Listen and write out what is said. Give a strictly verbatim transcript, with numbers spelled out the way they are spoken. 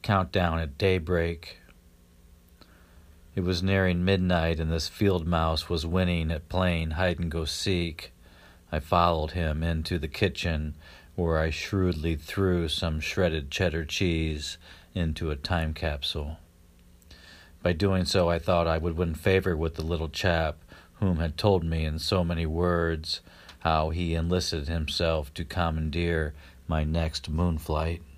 countdown at daybreak. It was nearing midnight, and this field mouse was winning at playing hide-and-go-seek. I followed him into the kitchen, where I shrewdly threw some shredded cheddar cheese into a time capsule. By doing so, I thought I would win favor with the little chap whom had told me in so many words how he enlisted himself to commandeer my next moonflight.